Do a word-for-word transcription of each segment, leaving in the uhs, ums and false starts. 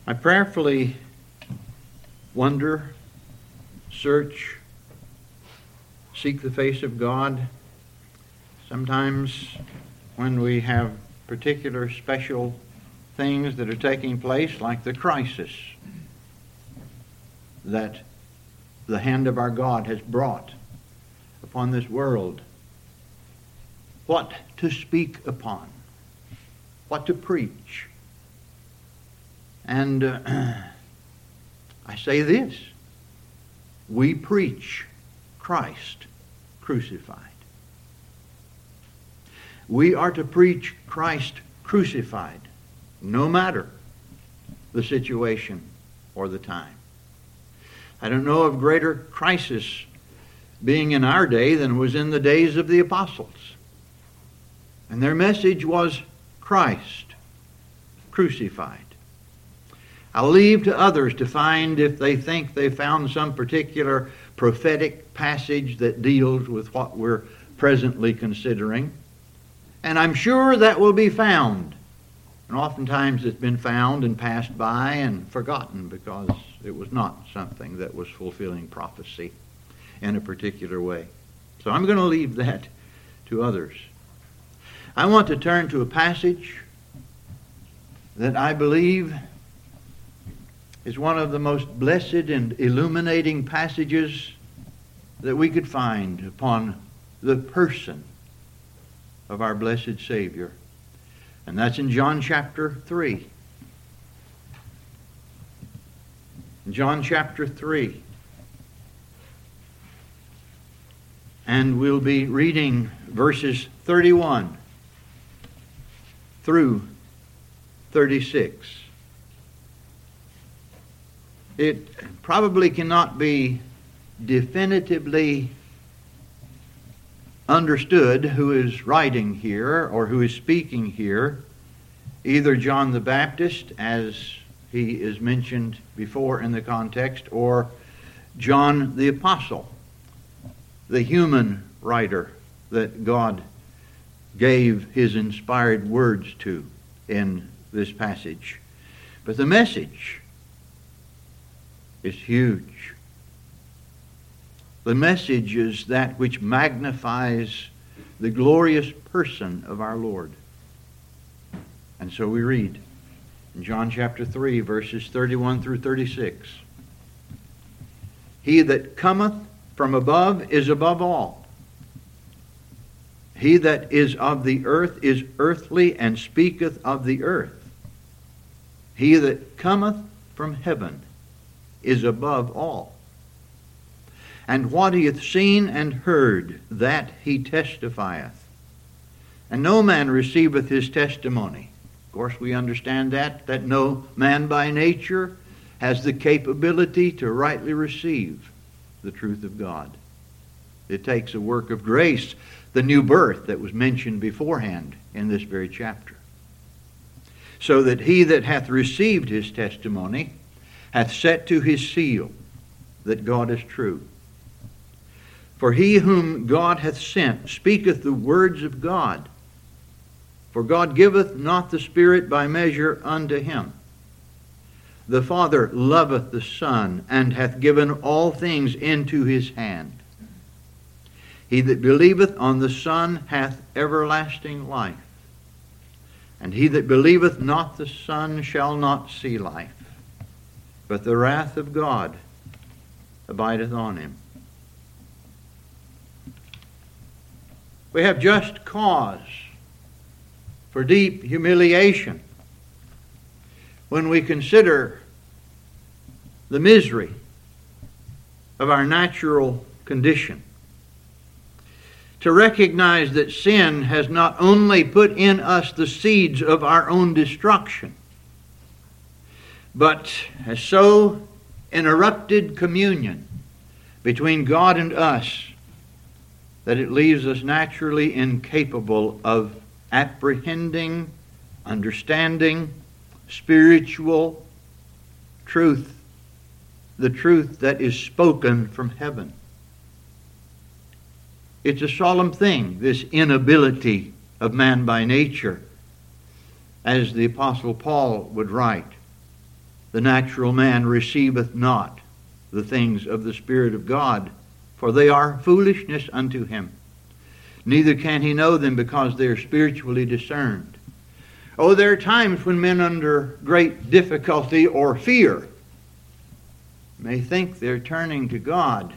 I prayerfully wonder, search, seek the face of God. Sometimes when we have particular special things that are taking place, like the crisis that the hand of our God has brought upon this world, what to speak upon, what to preach. And uh, I say this, we preach Christ crucified. We are to preach Christ crucified, no matter the situation or the time. I don't know of greater crisis being in our day than was in the days of the apostles. And their message was Christ crucified. I'll leave to others to find if they think they found some particular prophetic passage that deals with what we're presently considering. And I'm sure that will be found. And oftentimes it's been found and passed by and forgotten because it was not something that was fulfilling prophecy in a particular way. So I'm going to leave that to others. I want to turn to a passage that I believe is one of the most blessed and illuminating passages that we could find upon the person of our blessed Savior. And that's in John chapter three. John chapter three. And we'll be reading verses thirty-one through thirty-six. It probably cannot be definitively understood who is writing here or who is speaking here, either John the Baptist, as he is mentioned before in the context, or John the Apostle, the human writer that God gave his inspired words to in this passage. But the message is huge. The message is that which magnifies the glorious person of our Lord. And so we read in John chapter three, verses thirty-one through thirty-six. He that cometh from above is above all. He that is of the earth is earthly, and speaketh of the earth. He that cometh from heaven is above all. And what he hath seen and heard, that he testifieth. And no man receiveth his testimony. Of course, we understand that, that no man by nature has the capability to rightly receive the truth of God. It takes a work of grace, the new birth that was mentioned beforehand in this very chapter. So that he that hath received his testimony hath set to his seal that God is true. For he whom God hath sent speaketh the words of God. For God giveth not the Spirit by measure unto him. The Father loveth the Son, and hath given all things into his hand. He that believeth on the Son hath everlasting life. And he that believeth not the Son shall not see life, but the wrath of God abideth on him. We have just cause for deep humiliation when we consider the misery of our natural condition. To recognize that sin has not only put in us the seeds of our own destruction, but has so interrupted communion between God and us that it leaves us naturally incapable of apprehending, understanding, spiritual truth, the truth that is spoken from heaven. It's a solemn thing, this inability of man by nature, as the Apostle Paul would write. The natural man receiveth not the things of the Spirit of God, for they are foolishness unto him. Neither can he know them, because they are spiritually discerned. Oh, there are times when men under great difficulty or fear may think they're turning to God,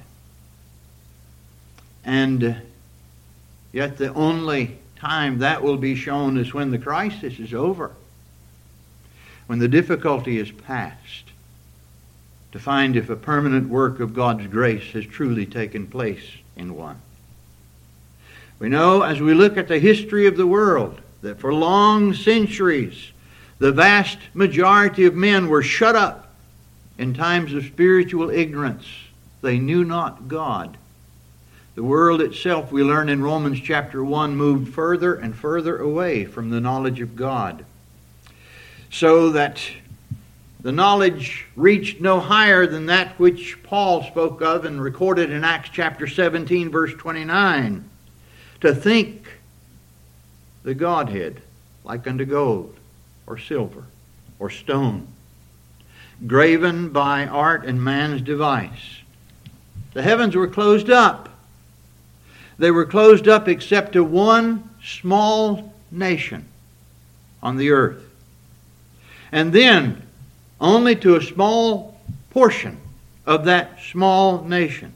and yet the only time that will be shown is when the crisis is over, when the difficulty is past, to find if a permanent work of God's grace has truly taken place in one. We know, as we look at the history of the world, that for long centuries the vast majority of men were shut up in times of spiritual ignorance. They knew not God. The world itself, we learn in Romans chapter one, moved further and further away from the knowledge of God, so that the knowledge reached no higher than that which Paul spoke of and recorded in Acts chapter seventeen, verse twenty-nine, to think the Godhead like unto gold or silver or stone, graven by art and man's device. The heavens were closed up. They were closed up except to one small nation on the earth. And then only to a small portion of that small nation.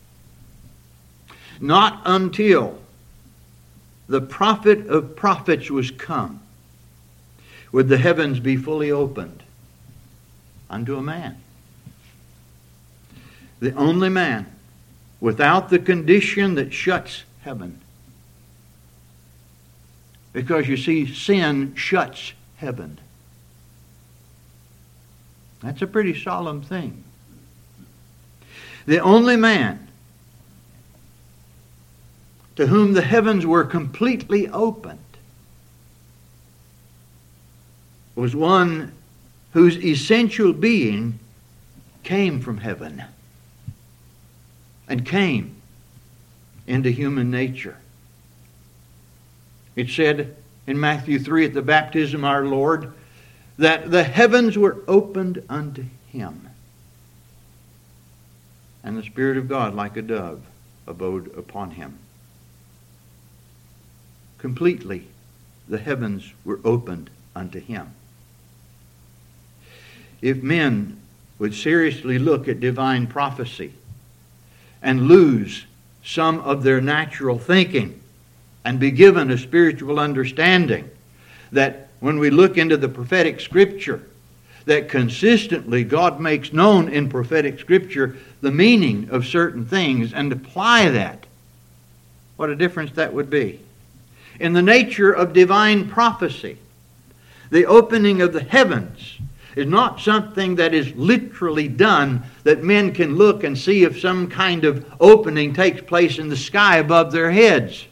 Not until the prophet of prophets was come would the heavens be fully opened unto a man. The only man without the condition that shuts heaven. Because you see, sin shuts heaven. That's a pretty solemn thing. The only man to whom the heavens were completely opened was one whose essential being came from heaven and came into human nature. It said in Matthew three at the baptism of our Lord that the heavens were opened unto him, and the Spirit of God like a dove abode upon him. Completely the heavens were opened unto him. If men would seriously look at divine prophecy and lose some of their natural thinking and be given a spiritual understanding, that when we look into the prophetic scripture, that consistently God makes known in prophetic scripture the meaning of certain things and apply that, what a difference that would be. In the nature of divine prophecy, the opening of the heavens is not something that is literally done, that men can look and see if some kind of opening takes place in the sky above their heads.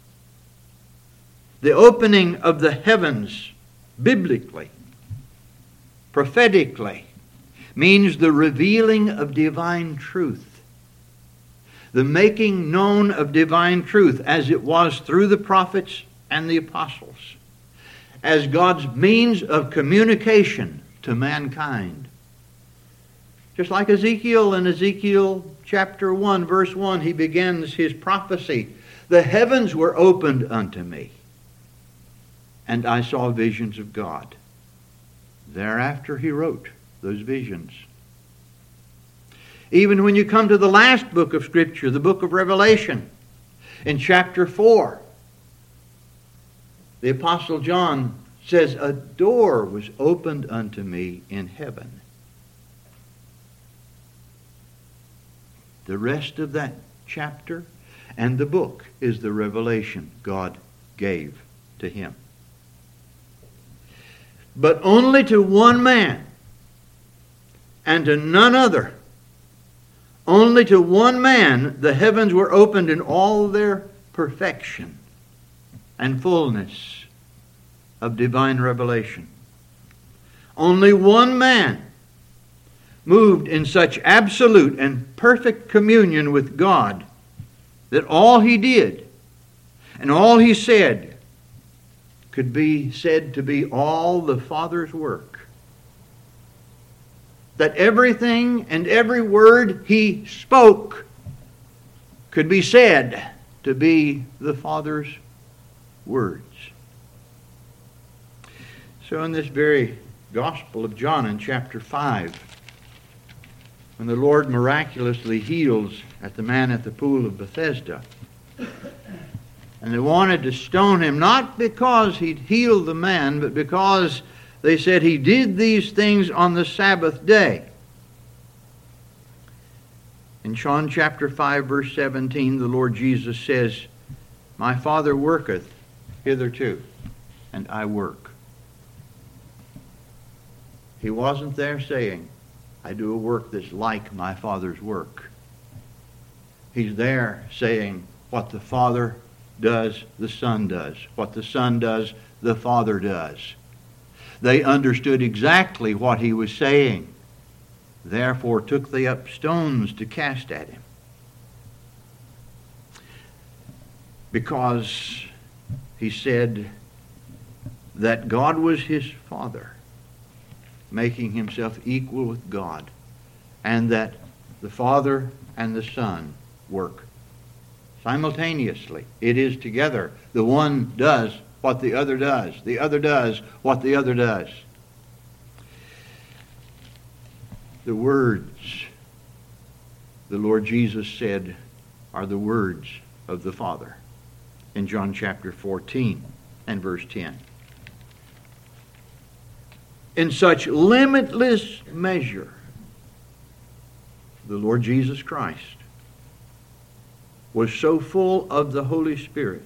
The opening of the heavens, biblically, prophetically, means the revealing of divine truth. The making known of divine truth as it was through the prophets and the apostles, as God's means of communication to mankind. Just like Ezekiel in Ezekiel chapter one, verse one, he begins his prophecy. The heavens were opened unto me, and I saw visions of God. Thereafter he wrote those visions. Even when you come to the last book of Scripture, the book of Revelation, in chapter four, the Apostle John says, a door was opened unto me in heaven. The rest of that chapter and the book is the revelation God gave to him. But only to one man and to none other. Only to one man the heavens were opened in all their perfection and fullness of divine revelation. Only one man moved in such absolute and perfect communion with God that all he did and all he said could be said to be all the Father's work. that everything and every word he spoke could be said to be the Father's words. So in this very Gospel of John in chapter five, when the Lord miraculously heals at the man at the pool of Bethesda, and they wanted to stone him, not because he'd healed the man, but because they said he did these things on the Sabbath day. In John chapter five, verse seventeen, the Lord Jesus says, "My Father worketh hitherto, and I work." He wasn't there saying, "I do a work that's like my Father's work." He's there saying, what the Father does, the Son does. What the Son does, the Father does. They understood exactly what he was saying. Therefore took they up stones to cast at him. Because he said that God was his Father, making himself equal with God, and that the Father and the Son work simultaneously. It is together. The one does what the other does. The other does what the other does. The words the Lord Jesus said are the words of the Father in John chapter fourteen and verse ten. In such limitless measure, the Lord Jesus Christ was so full of the Holy Spirit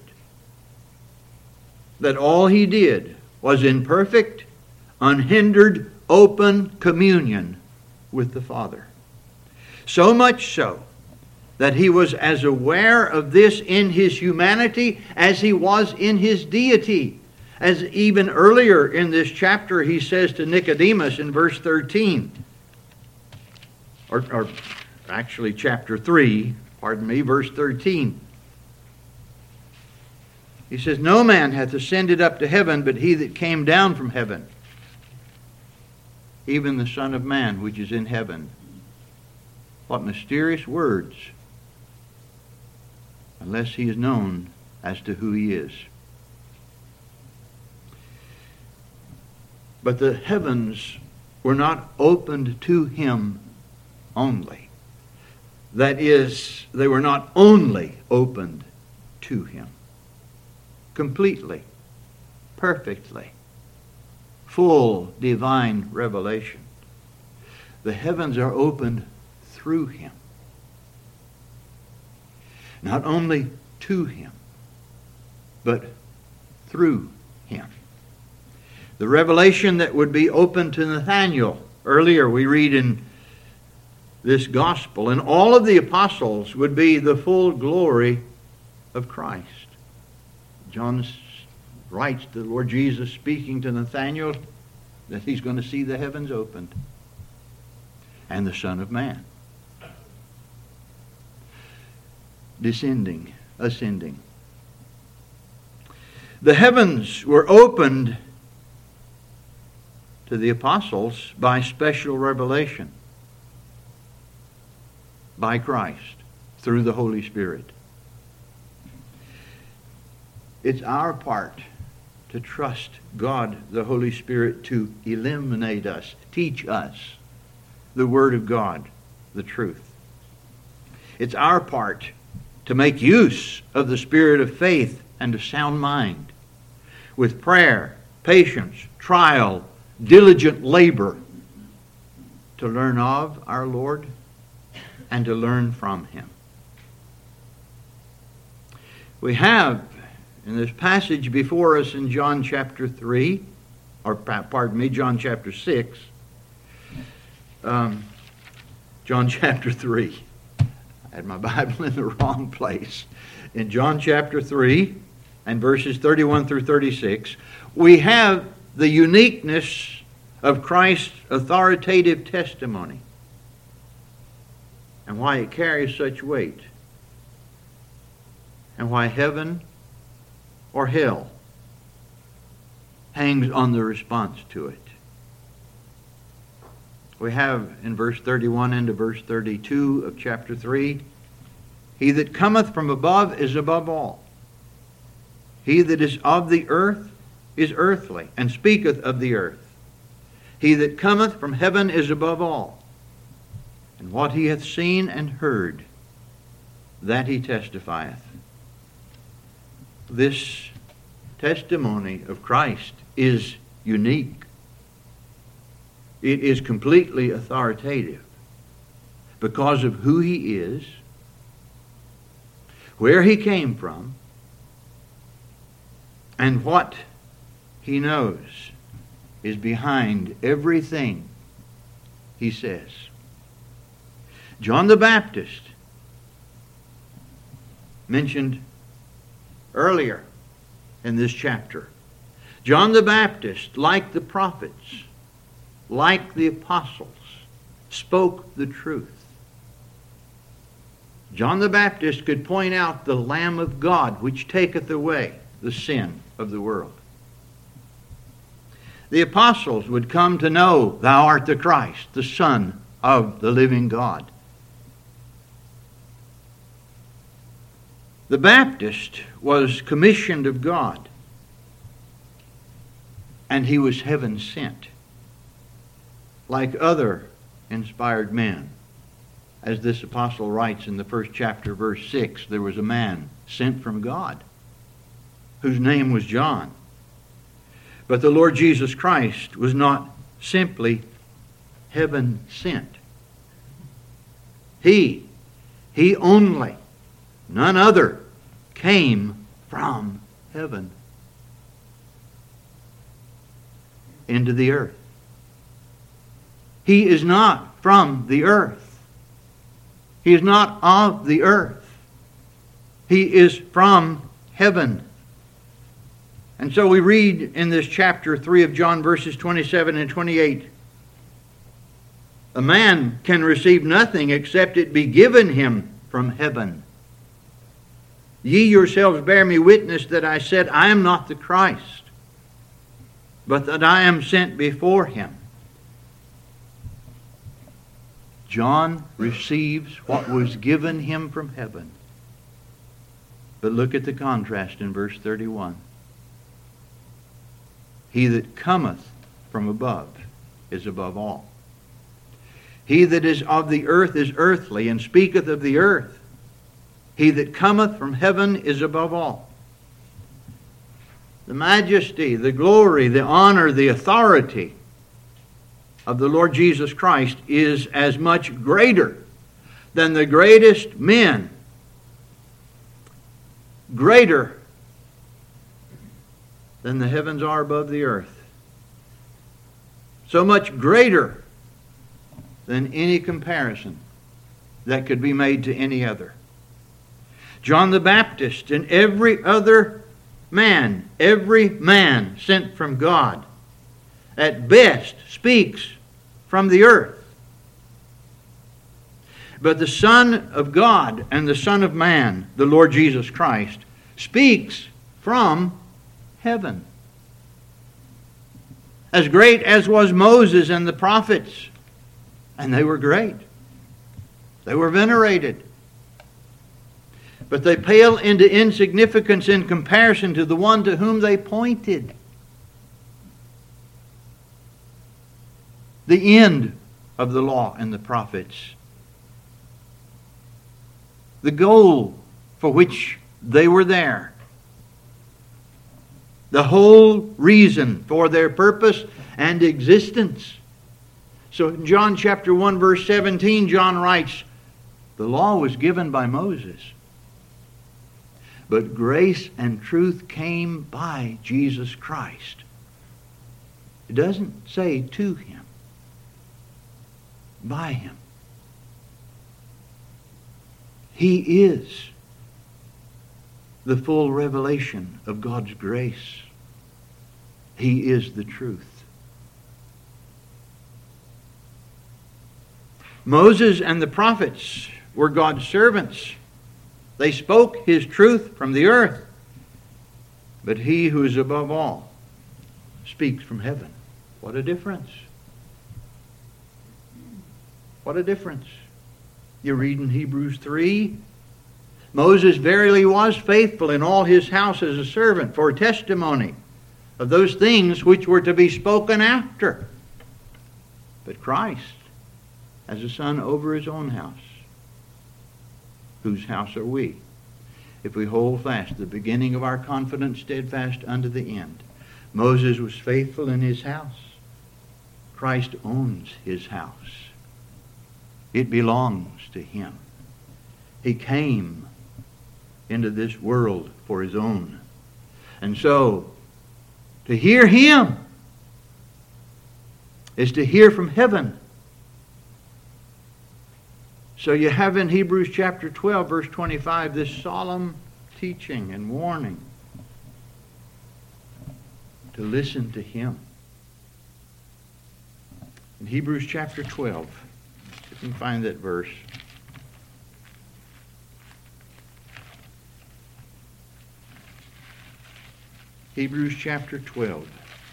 that all he did was in perfect, unhindered, open communion with the Father. So much so that he was as aware of this in his humanity as he was in his deity. As even earlier in this chapter he says to Nicodemus in verse thirteen, or, or actually chapter three, pardon me, verse thirteen. He says, "No man hath ascended up to heaven, but he that came down from heaven, even the Son of Man which is in heaven." What mysterious words, unless he is known as to who he is. But the heavens were not opened to him only. That is, they were not only opened to him. Completely, perfectly, full divine revelation. The heavens are opened through him. Not only to him, but through him. The revelation that would be open to Nathanael. Earlier we read in this gospel, and all of the apostles would be the full glory of Christ. John writes to the Lord Jesus speaking to Nathanael that he's going to see the heavens opened and the Son of Man descending, ascending. The heavens were opened to the apostles by special revelation by Christ through the Holy Spirit. It's our part to trust God, the Holy Spirit, to illuminate us, teach us the Word of God, the truth. It's our part to make use of the spirit of faith and a sound mind with prayer, patience, trial, diligent labor to learn of our Lord and to learn from him. We have in this passage before us in John chapter three, or pardon me, John chapter six, um, John chapter three. I had my Bible in the wrong place. In John chapter three and verses thirty-one through thirty-six, we have the uniqueness of Christ's authoritative testimony and why it carries such weight, and why heaven or hell hangs on the response to it. We have in verse thirty-one into verse thirty-two of chapter three, he that cometh from above is above all. He that is of the earth is earthly, and speaketh of the earth. He that cometh from heaven is above all. And what he hath seen and heard, that he testifieth. This testimony of Christ is unique. It is completely authoritative because of who he is, where he came from, and what he knows is behind everything he says. John the Baptist, mentioned earlier in this chapter. John the Baptist, like the prophets, like the apostles, spoke the truth. John the Baptist could point out the Lamb of God which taketh away the sin of the world. The apostles would come to know, thou art the Christ, the Son of the living God. The Baptist was commissioned of God, and he was heaven sent, like other inspired men. As this apostle writes in the first chapter, verse six, there was a man sent from God, whose name was John. But the Lord Jesus Christ was not simply heaven sent. He, he only, none other, came from heaven into the earth. He is not from the earth. He is not of the earth. He is from heaven. And so we read in this chapter three of John, verses twenty-seven and twenty-eight, a man can receive nothing except it be given him from heaven. Ye yourselves bear me witness that I said, I am not the Christ, but that I am sent before him. John receives what was given him from heaven. But look at the contrast in verse thirty-one. He that cometh from above is above all. He that is of the earth is earthly, and speaketh of the earth. He that cometh from heaven is above all. The majesty, the glory, the honor, the authority of the Lord Jesus Christ is as much greater than the greatest men. Greater than the heavens are above the earth. So much greater than any comparison that could be made to any other. John the Baptist and every other man, every man sent from God, at best speaks from the earth. But the Son of God and the Son of Man, the Lord Jesus Christ, speaks from heaven. As great as was Moses and the prophets, and they were great. They were venerated. But they pale into insignificance in comparison to the one to whom they pointed. The end of the law and the prophets. The goal for which they were there. The whole reason for their purpose and existence. So in John chapter one verse seventeen, John writes, the law was given by Moses, but grace and truth came by Jesus Christ. It doesn't say to him. By him. He is the full revelation of God's grace. He is the truth. Moses and the prophets were God's servants. They spoke His truth from the earth. But He who is above all speaks from heaven. What a difference. What a difference. You read in Hebrews three, Moses verily was faithful in all his house as a servant for testimony of those things which were to be spoken after. But Christ as a son over his own house. Whose house are we? If we hold fast the beginning of our confidence steadfast unto the end. Moses was faithful in his house. Christ owns his house. It belongs to him. He came into this world for his own. And so, to hear him is to hear from heaven. So you have in Hebrews chapter twelve, verse twenty-five, this solemn teaching and warning to listen to him. In Hebrews chapter twelve, if you can find that verse. Hebrews chapter twelve.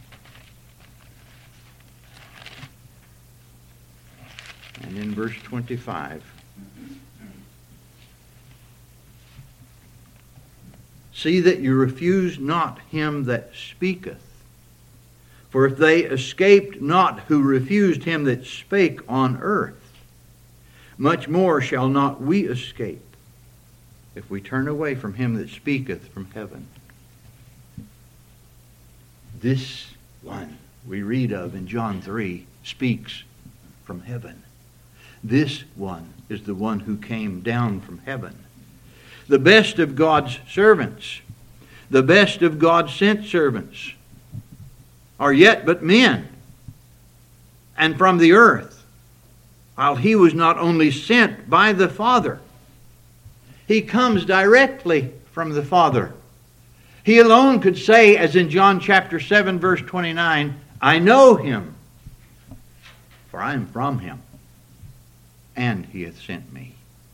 And in verse twenty-five. See that you refuse not him that speaketh. For if they escaped not who refused him that spake on earth, much more shall not we escape if we turn away from him that speaketh from heaven. This one we read of in John three speaks from heaven. This one is the one who came down from heaven. The best of God's servants, the best of God's sent servants, are yet but men, and from the earth, while he was not only sent by the Father, he comes directly from the Father. He alone could say, as in John chapter seven, verse twenty-nine, I know him, for I am from him, and he hath sent me.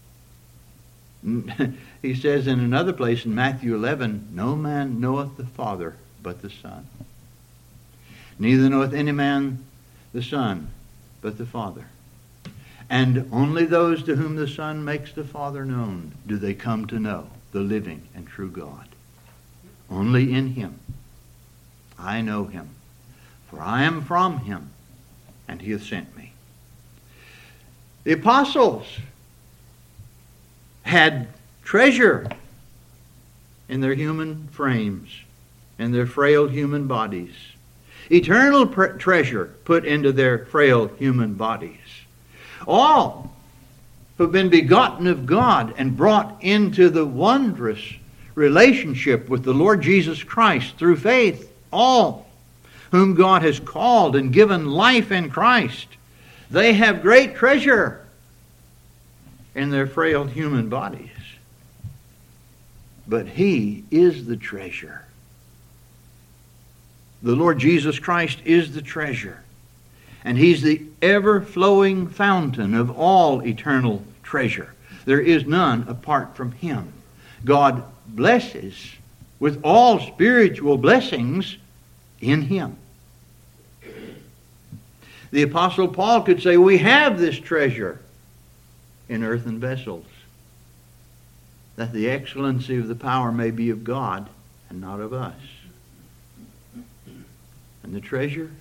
He says in another place in Matthew eleven, no man knoweth the Father but the Son. Neither knoweth any man the Son but the Father. And only those to whom the Son makes the Father known do they come to know the living and true God. Only in him. I know him, for I am from him, and he hath sent me. The apostles had treasure in their human frames, in their frail human bodies. Eternal pre- treasure put into their frail human bodies. All who've been begotten of God and brought into the wondrous relationship with the Lord Jesus Christ through faith, all whom God has called and given life in Christ, they have great treasure in their frail human bodies. But he is the treasure. The Lord Jesus Christ is the treasure. And he's the ever-flowing fountain of all eternal treasure. There is none apart from him. God blesses with all spiritual blessings in him. The Apostle Paul could say, we have this treasure in earthen vessels, that the excellency of the power may be of God and not of us. And the treasure,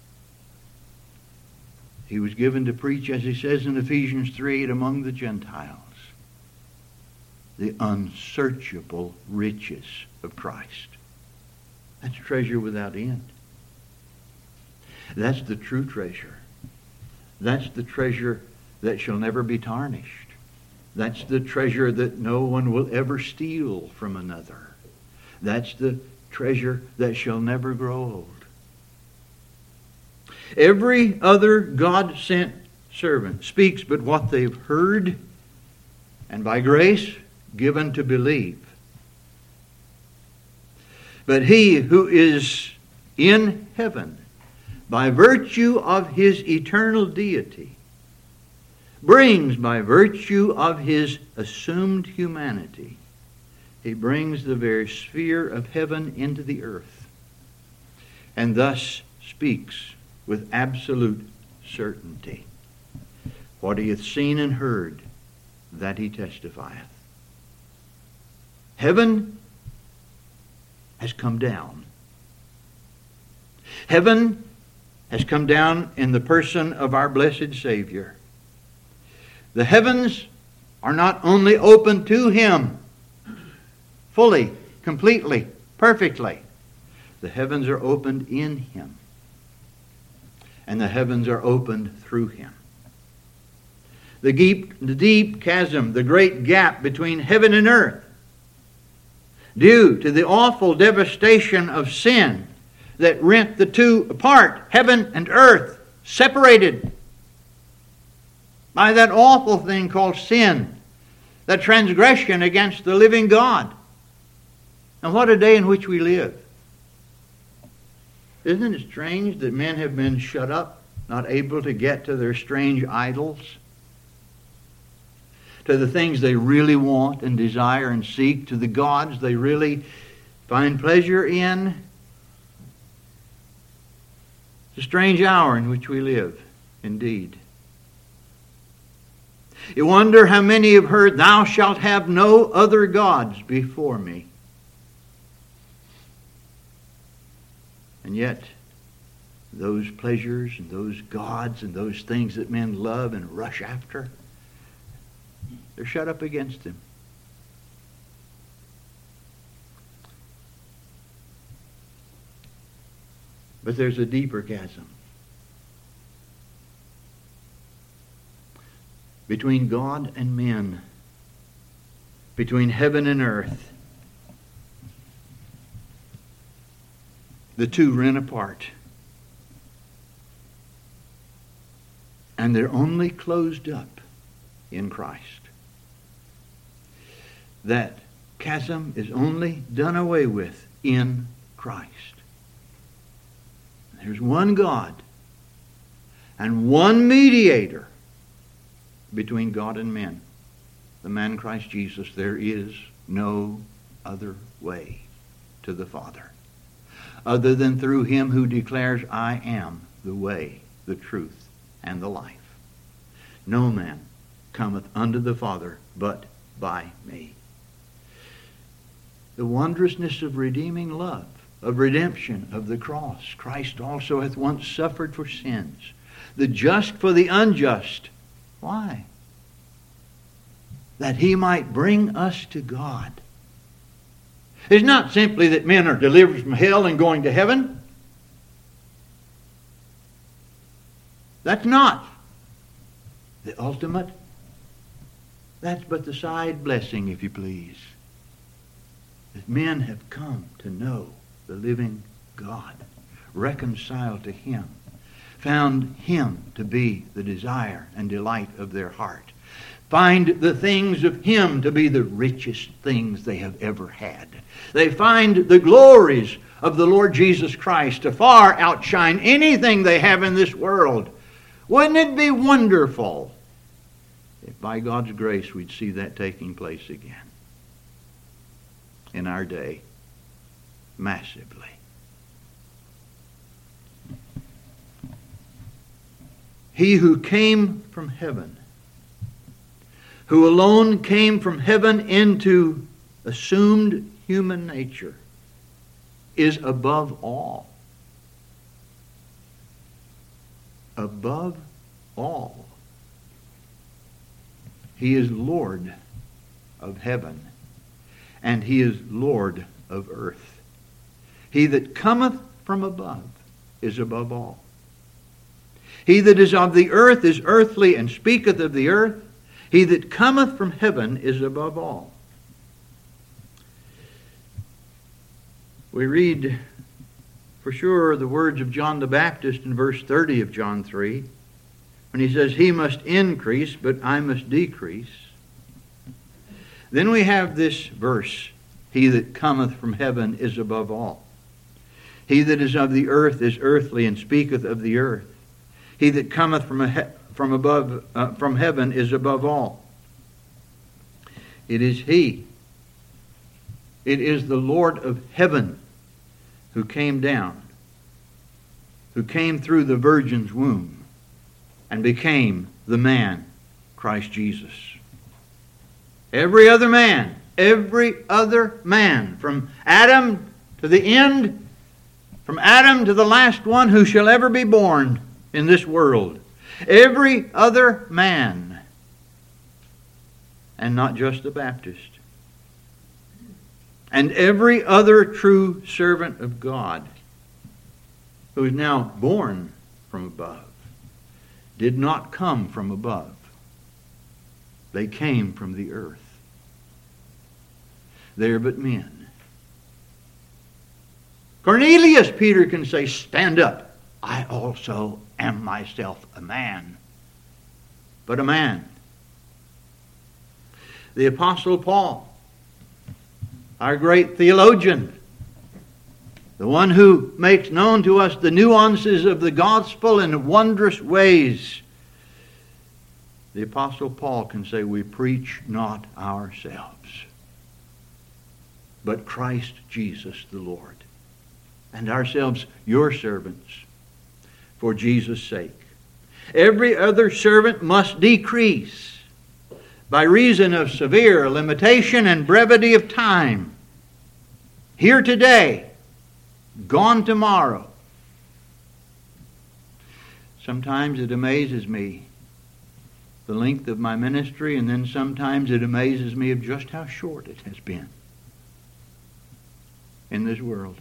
he was given to preach, as he says in Ephesians three eight, among the Gentiles, the unsearchable riches of Christ. That's treasure without end. That's the true treasure. That's the treasure that shall never be tarnished. That's the treasure that no one will ever steal from another. That's the treasure that shall never grow old. Every other God-sent servant speaks but what they've heard and by grace given to believe. But he who is in heaven, by virtue of his eternal deity, brings by virtue of his assumed humanity, he brings the very sphere of heaven into the earth, and thus speaks with absolute certainty. what he hath seen and heard, that he testifieth. Heaven has come down. Heaven has come down in the person of our blessed Savior. The heavens are not only open to him, fully, completely, perfectly. The heavens are opened in him. And the heavens are opened through him. The deep, the deep chasm, the great gap between heaven and earth, due to the awful devastation of sin that rent the two apart, heaven and earth, separated by that awful thing called sin, the transgression against the living God. And what a day in which we live. Isn't it strange that men have been shut up, not able to get to their strange idols, to the things they really want and desire and seek, to the gods they really find pleasure in? It's a strange hour in which we live, indeed. You wonder how many have heard, "Thou shalt have no other gods before me." And yet, those pleasures and those gods and those things that men love and rush after, they're shut up against him. But there's a deeper chasm between God and men, between heaven and earth. The two rent apart. And they're only closed up in Christ. That chasm is only done away with in Christ. There's one God and one mediator between God and men, the man Christ Jesus. There is no other way to the Father other than through him who declares, "I am the way, the truth, and the life. No man cometh unto the Father but by me." The wondrousness of redeeming love, of redemption, of the cross. Christ also hath once suffered for sins, the just for the unjust. Why? That he might bring us to God. It's not simply that men are delivered from hell and going to heaven. That's not the ultimate. That's but the side blessing, if you please. That men have come to know the living God, reconciled to him, found him to be the desire and delight of their heart, find the things of him to be the richest things they have ever had. They find the glories of the Lord Jesus Christ to far outshine anything they have in this world. Wouldn't it be wonderful if by God's grace we'd see that taking place again in our day, massively? He who came from heaven, who alone came from heaven into assumed human nature, is above all. Above all. He is Lord of heaven, and he is Lord of earth. He that cometh from above is above all. He that is of the earth is earthly, and speaketh of the earth. He that cometh from heaven is above all. We read for sure the words of John the Baptist in verse thirty of John three, when he says, "He must increase, but I must decrease." Then we have this verse, "He that cometh from heaven is above all. He that is of the earth is earthly, and speaketh of the earth. He that cometh from a he- from above uh, from heaven is above all." It is he. It is the Lord of heaven who came down, who came through the virgin's womb, and became the man, Christ Jesus. Every other man, every other man, from Adam to the end, from Adam to the last one who shall ever be born in this world, every other man, and not just the Baptist, and every other true servant of God who is now born from above, did not come from above. They came from the earth. They are but men. Cornelius, Peter can say, stand up. I also am myself a man. But a man. The Apostle Paul, our great theologian, the one who makes known to us the nuances of the gospel in wondrous ways. The Apostle Paul can say, we preach not ourselves, but Christ Jesus the Lord, and ourselves your servants, for Jesus' sake. Every other servant must decrease by reason of severe limitation and brevity of time. Here today, gone tomorrow. Sometimes it amazes me the length of my ministry, and then sometimes it amazes me of just how short it has been in this world.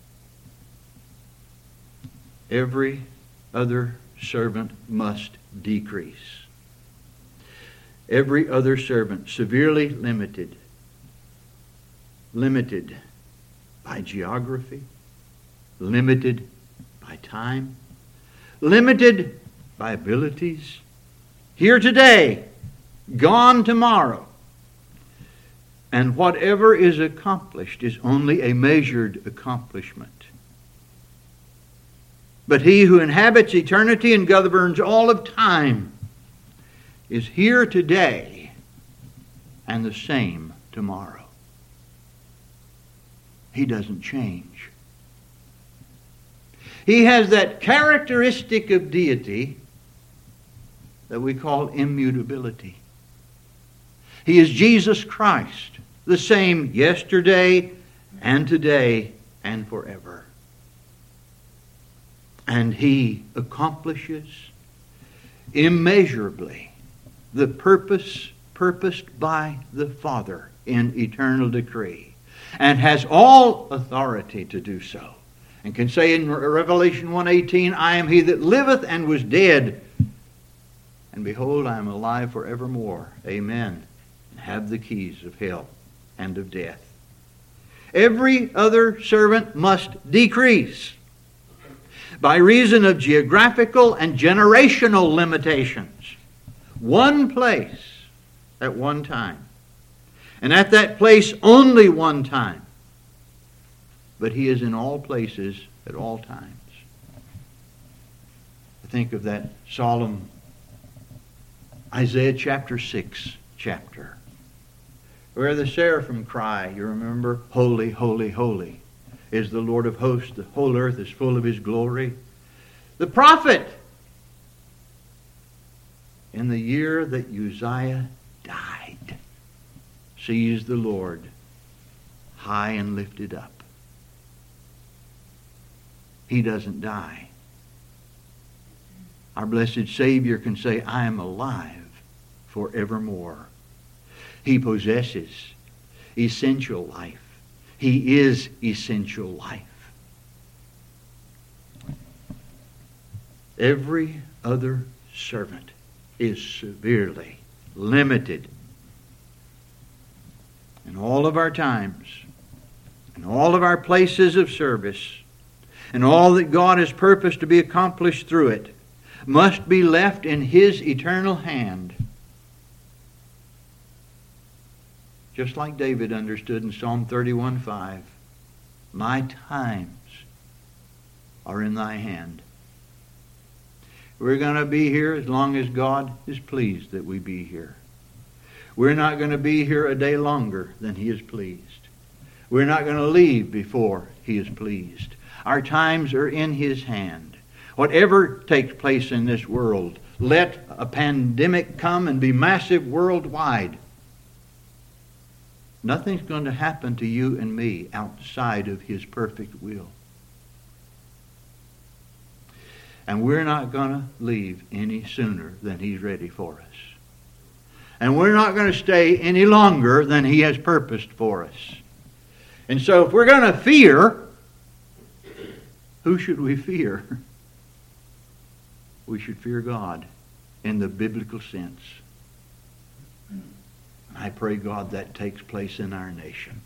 Every other servant must decrease. Every other servant severely limited, limited by geography, limited by time, limited by abilities. Here today, gone tomorrow. And whatever is accomplished is only a measured accomplishment. But he who inhabits eternity and governs all of time is here today and the same tomorrow. He doesn't change. He has that characteristic of deity that we call immutability. He is Jesus Christ, the same yesterday and today and forever. And He accomplishes immeasurably the purpose purposed by the Father in eternal decree, and has all authority to do so, and can say in Revelation one eighteen, I am He that liveth and was dead, and behold, I am alive forevermore. Amen. And have the keys of hell and of death. Every other servant must decrease by reason of geographical and generational limitations. One place at one time. And at that place only one time. But He is in all places at all times. I think of that solemn Isaiah chapter six chapter, where the seraphim cry, you remember, holy, holy, holy is the Lord of hosts. The whole earth is full of His glory. The prophet, in the year that Uzziah died, sees the Lord high and lifted up. He doesn't die. Our blessed Savior can say, I am alive forevermore. He possesses essential life. He is essential life. Every other servant is severely limited in all of our times, in all of our places of service, and all that God has purposed to be accomplished through it must be left in His eternal hand. Just like David understood in Psalm thirty-one five, my times are in Thy hand. We're going to be here as long as God is pleased that we be here. We're not going to be here a day longer than He is pleased. We're not going to leave before He is pleased. Our times are in His hand. Whatever takes place in this world, let a pandemic come and be massive worldwide. Nothing's going to happen to you and me outside of His perfect will. And we're not going to leave any sooner than He's ready for us. And we're not going to stay any longer than He has purposed for us. And so if we're going to fear, who should we fear? We should fear God in the biblical sense. I pray, God, that takes place in our nation.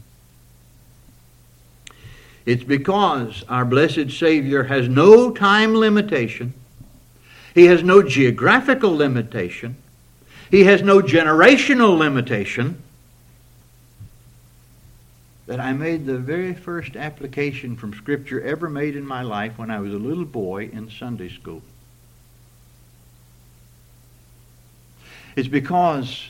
It's because our blessed Savior has no time limitation. He has no geographical limitation. He has no generational limitation. That I made the very first application from Scripture ever made in my life when I was a little boy in Sunday school. It's because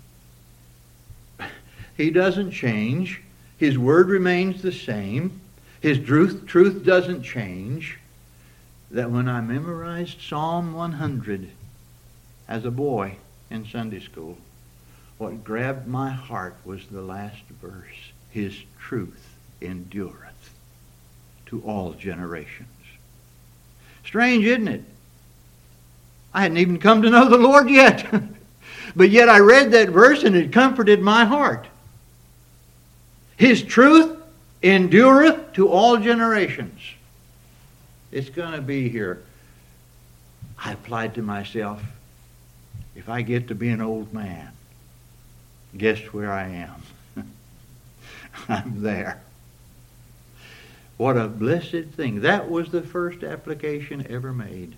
He doesn't change. His Word remains the same. His truth, truth doesn't change. That when I memorized Psalm one hundred as a boy in Sunday school, what grabbed my heart was the last verse. His truth endureth to all generations. Strange, isn't it? I hadn't even come to know the Lord yet. But yet I read that verse and it comforted my heart. His truth endureth to all generations. It's going to be here. I applied to myself, if I get to be an old man, guess where I am? I'm there. What a blessed thing. That was the first application ever made.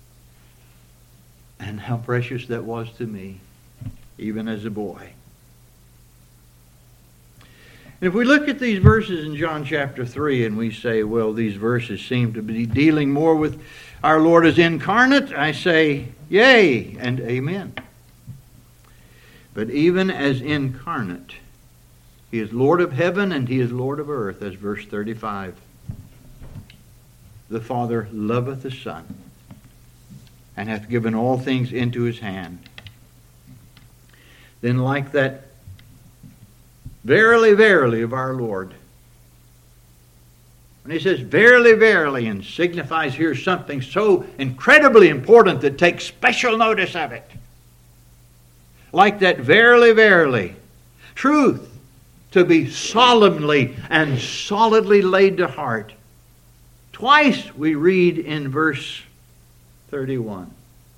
And how precious that was to me, even as a boy. And if we look at these verses in John chapter three and we say, well, these verses seem to be dealing more with our Lord as incarnate, I say, yea and amen. But even as incarnate, He is Lord of heaven and He is Lord of earth, as verse thirty-five. The Father loveth the Son, and hath given all things into His hand. Then like that verily, verily of our Lord, when He says verily, verily, and signifies here something so incredibly important that takes special notice of it. Like that verily, verily, truth to be solemnly and solidly laid to heart. Twice we read in verse thirty-one,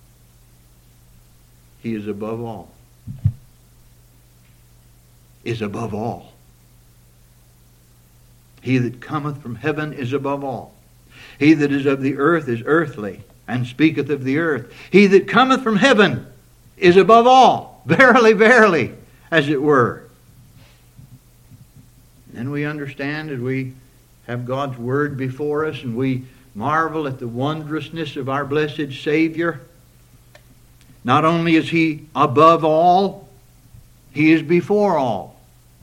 He is above all. Is above all. He that cometh from heaven is above all. He that is of the earth is earthly, and speaketh of the earth. He that cometh from heaven is above all. Verily, verily, as it were. Then we understand as we have God's Word before us and we marvel at the wondrousness of our blessed Savior. Not only is He above all, He is before all.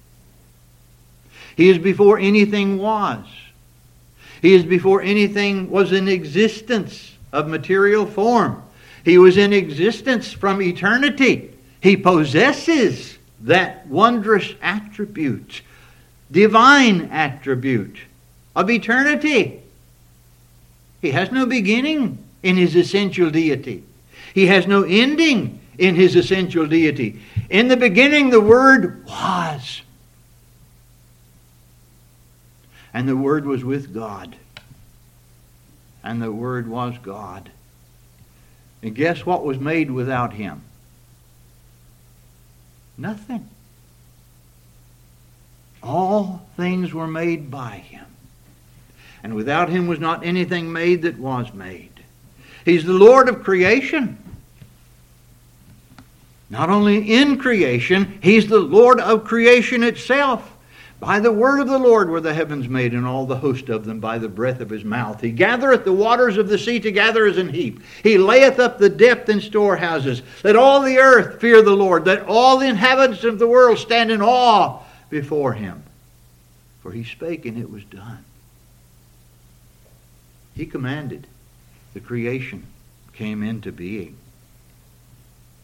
He is before anything was. He is before anything was in existence of material form. He was in existence from eternity. He possesses that wondrous attribute, divine attribute of eternity. He has no beginning in His essential deity. He has no ending in His essential deity. In the beginning, the Word was. And the Word was with God. And the Word was God. And guess what was made without Him? Nothing. All things were made by Him. And without Him was not anything made that was made. He's the Lord of creation. Not only in creation, He's the Lord of creation itself. By the word of the Lord were the heavens made, and all the host of them by the breath of His mouth. He gathereth the waters of the sea together as an heap. He layeth up the depth in storehouses. Let all the earth fear the Lord. Let all the inhabitants of the world stand in awe before Him. For He spake, and it was done. He commanded. The creation came into being.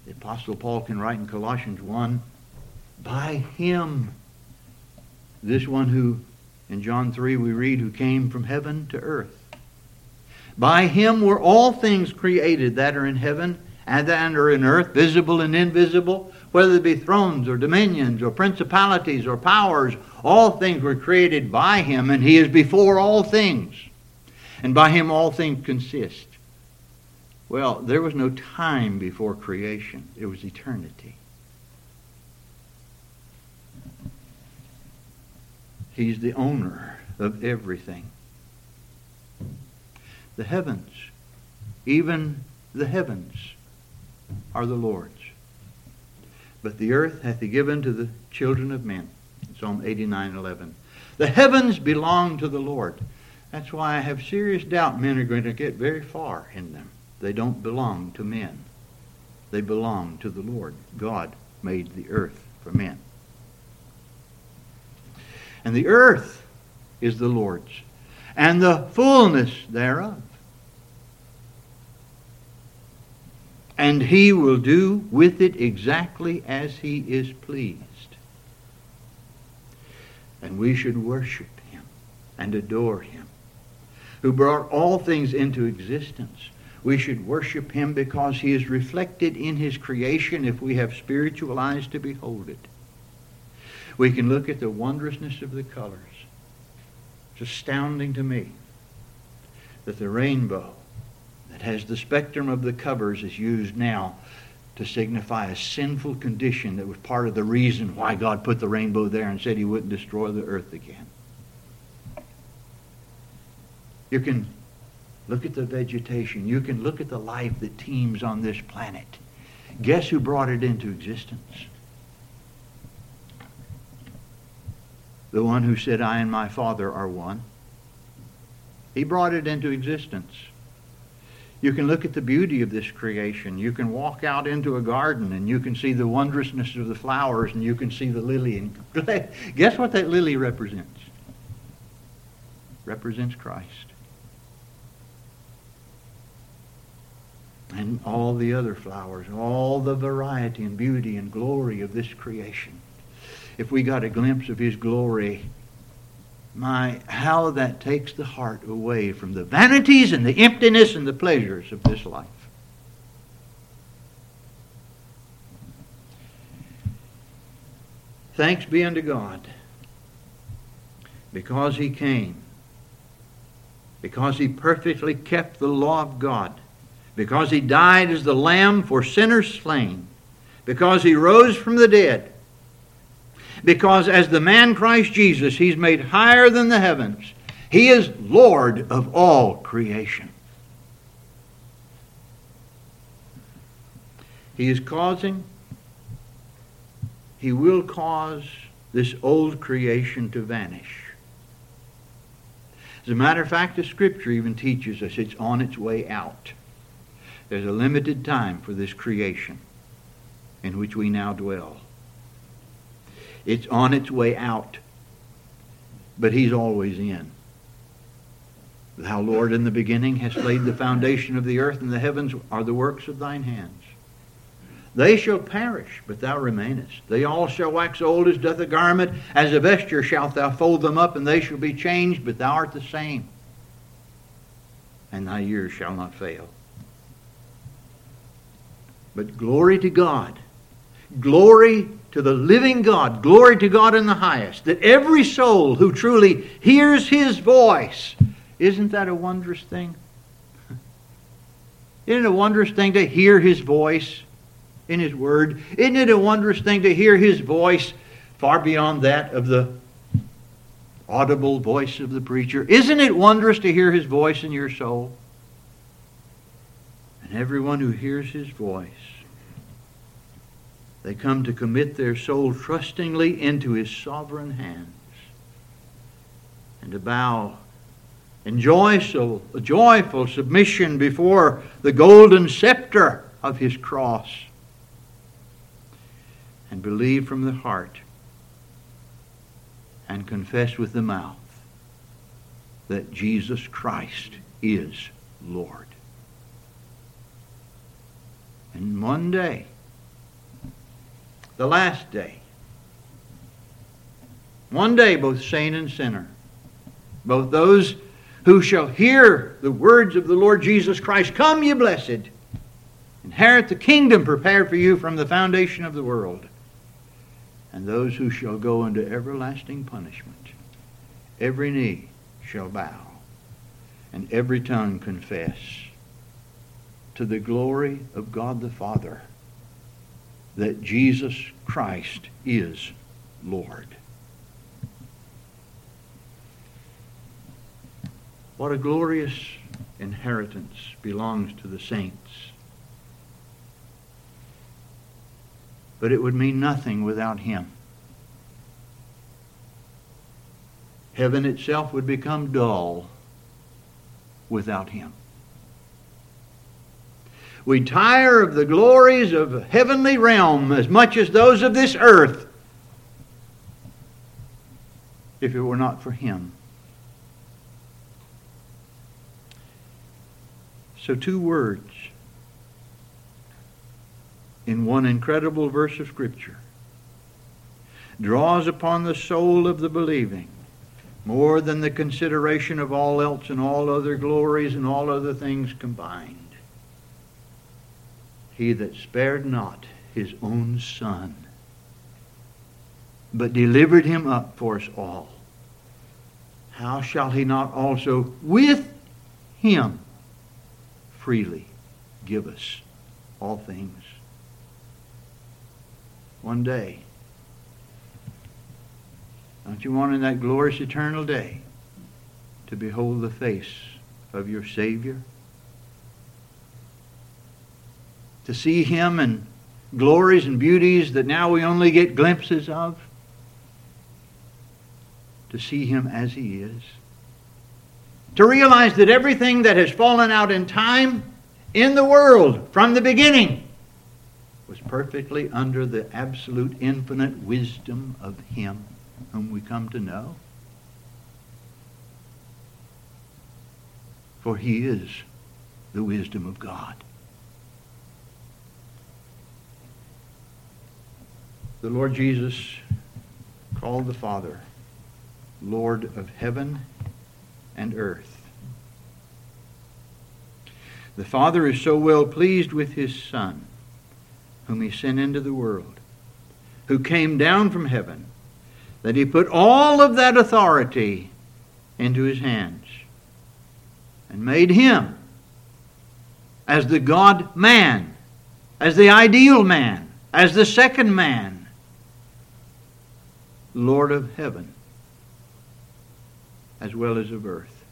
The Apostle Paul can write in Colossians one, by him, this one who, in John three we read, who came from heaven to earth. By him were all things created that are in heaven and that are in earth, visible and invisible, whether it be thrones or dominions or principalities or powers. All things were created by him, and he is before all things. And by him all things consist. Well, there was no time before creation. It was eternity. He's the owner of everything. The heavens, even the heavens, are the Lord's. But the earth hath he given to the children of men. Psalm eighty-nine eleven. The heavens belong to the Lord. That's why I have serious doubt men are going to get very far in them. They don't belong to men. They belong to the Lord. God made the earth for men. And the earth is the Lord's, and the fullness thereof. And he will do with it exactly as he is pleased. And we should worship him and adore him, who brought all things into existence. We should worship him because he is reflected in his creation if we have spiritual eyes to behold it. We can look at the wondrousness of the colors. It's astounding to me that the rainbow that has the spectrum of the covers is used now to signify a sinful condition that was part of the reason why God put the rainbow there and said he wouldn't destroy the earth again. You can look at the vegetation. You can look at the life that teems on this planet. Guess who brought it into existence? The one who said, I and my Father are one. He brought it into existence. You can look at the beauty of this creation. You can walk out into a garden and you can see the wondrousness of the flowers and you can see the lily. And guess what that lily represents? Represents Christ. And all the other flowers, all the variety and beauty and glory of this creation. If we got a glimpse of his glory, my, how that takes the heart away from the vanities and the emptiness and the pleasures of this life. Thanks be unto God, because he came, because he perfectly kept the law of God, because he died as the lamb for sinners slain, because he rose from the dead, because as the man Christ Jesus, he's made higher than the heavens. He is Lord of all creation. He is causing, he will cause this old creation to vanish. As a matter of fact, the Scripture even teaches us it's on its way out. There's a limited time for this creation in which we now dwell. It's on its way out, but he's always in. Thou, Lord, in the beginning hast laid the foundation of the earth, and the heavens are the works of thine hands. They shall perish, but thou remainest. They all shall wax old as doth a garment. As a vesture shalt thou fold them up, and they shall be changed, but thou art the same. And thy years shall not fail. But glory to God. Glory to the living God. Glory to God in the highest. That every soul who truly hears his voice. Isn't that a wondrous thing? Isn't it a wondrous thing to hear his voice in his word? Isn't it a wondrous thing to hear his voice far beyond that of the audible voice of the preacher? Isn't it wondrous to hear his voice in your soul? And everyone who hears his voice, they come to commit their soul trustingly into his sovereign hands and to bow in joyful, joyful submission before the golden scepter of his cross and believe from the heart and confess with the mouth that Jesus Christ is Lord. And one day, the last day. One day, both saint and sinner, both those who shall hear the words of the Lord Jesus Christ, "Come, ye blessed, inherit the kingdom prepared for you from the foundation of the world," and those who shall go into everlasting punishment. Every knee shall bow, and every tongue confess, to the glory of God the Father, that Jesus Christ is Lord. What a glorious inheritance belongs to the saints. But it would mean nothing without Him. Heaven itself would become dull without Him. We tire of the glories of a heavenly realm as much as those of this earth if it were not for Him. So two words in one incredible verse of Scripture draws upon the soul of the believing more than the consideration of all else and all other glories and all other things combined. He that spared not His own Son, but delivered Him up for us all, how shall He not also with Him freely give us all things? One day, don't you want in that glorious eternal day to behold the face of your Savior? To see Him in glories and beauties that now we only get glimpses of? To see Him as He is? To realize that everything that has fallen out in time in the world from the beginning was perfectly under the absolute infinite wisdom of Him whom we come to know? For He is the wisdom of God. The Lord Jesus called the Father Lord of heaven and earth. The Father is so well pleased with His Son, whom He sent into the world, who came down from heaven, that He put all of that authority into His hands and made Him as the God-man, as the ideal man, as the second man, Lord of heaven as well as of earth.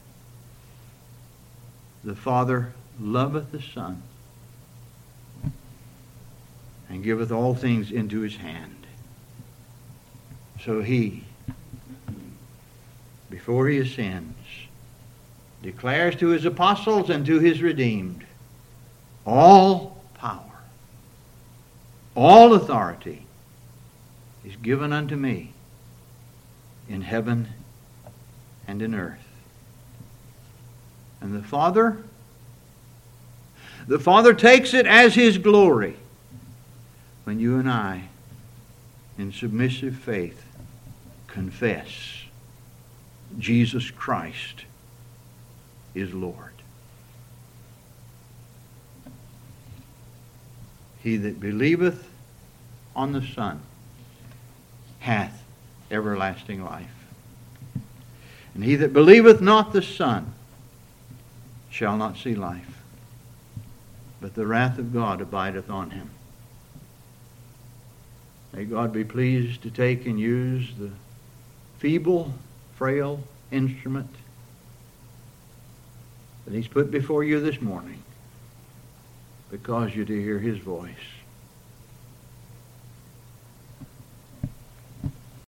The Father loveth the Son and giveth all things into His hand. So He, before He ascends, declares to His apostles and to His redeemed, all power, all authority is given unto me in heaven and in earth. And the Father, the Father takes it as His glory when you and I, in submissive faith, confess Jesus Christ is Lord. He that believeth on the Son hath everlasting life. And he that believeth not the Son shall not see life, but the wrath of God abideth on him. May God be pleased to take and use the feeble, frail instrument that He's put before you this morning, because you're to hear His voice.